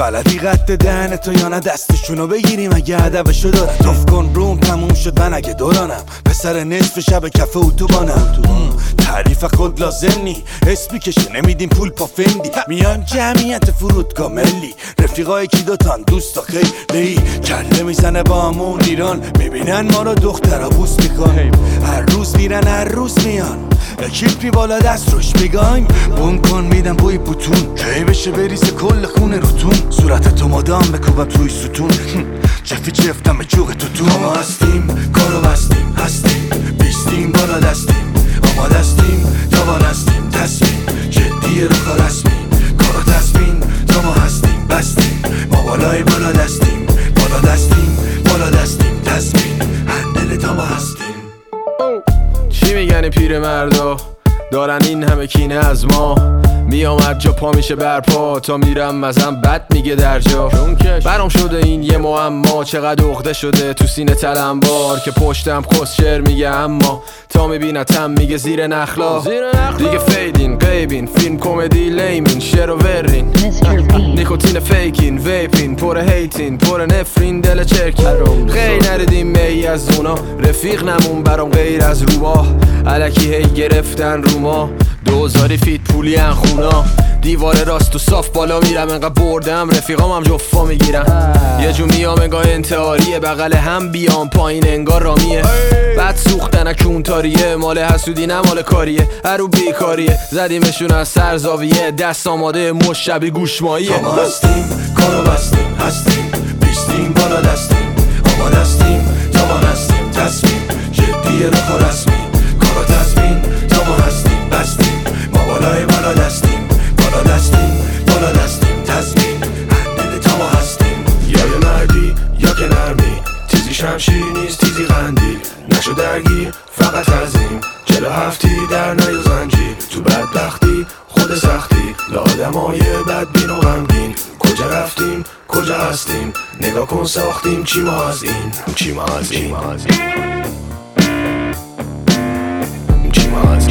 بلدی قد دهن تو یا نه دستشونو بگیریم اگه هدفشو دارن. توف کن روم تموم شد من اگه دورانم پسر نصف شب کف اتوبانم. تعریف خود لازم نی اسمی کشه نمیدیم پول پا فندی. میان جمعیت فرودگاه ملی رفیقای کی دوتان دوستا خیلی کله میزنه با همون ایران. میبینن ما رو دخترا بوس میکن هر روز میرن هر روز میان اکیپی بالا دست روش میگایم بون کن میدم بوی بوتون کی بشه بریزه کل خونه روتون صورت تو مادام بکوبم توی ستون جفی جفتم به جوغ تو ما هستیم کارو بستیم هستیم بیستیم بالا دستیم آماده استیم جوان هستیم تصمیم جدیه رو کار رسمی کارو تصمیم تا ما هستیم بستیم ما بالای بالا دستیم بالا دستیم بالا دستیم تصمیم هندل تا ما هستیم. چی میگن پیر مردا دارن این همه کینه از ما میامد جا پا میشه برپا تا میرم مزم بد میگه در جا برام شده این یه معما چقدر عقده شده تو سینه تلمبار که پشتم کسشر میگه اما تا میبینتم میگه زیر نخلا دیگه فیدین قیبین فیلم کمدی لیمین شعر و ورین نیکوتین فیکین ویپین پر هیتین پر نفرین دل چرکین خیلی نردیم می از اونا رفیق نمون برام غیر از روباه الکی هی گرفتن رو ما 2000 فیت پولی ان خونا دیوار راست و صاف بالا میرم انقدر بردم رفیقام هم جفا میگیرم یه جو میام انگاه انتحاریه بغل هم بیام پایین انگار رامیه بعد سوختن کونتاریه مال حسودی نه مال کاریه هرو بیکاریه زدیمشون از سر زاویه دست آماده مشبی گوشماییه ما هستیم کارو بستیم هستیم بیستیم بالا دستیم آماده استیم جوان هستیم تصمیم جدیه رو کار رسمی کارو تصمیم تا ما هستیم بستیم ما بالای بالا دستیم بالا دستیم بالا دستیم تصمیم هندل تا ما هستیم. یا یه مردی یا که نرمی تیزی شمشیر نیست تیزی قندیل نشو درگیر فقط عظیم 47 در نیو زنجیر تو بدبختی خود سختی لآدمای بدبین و غمگین کجا رفتیم کجا هستیم نگاه کن ساختیم چی ما از این چی ما از این چی ما از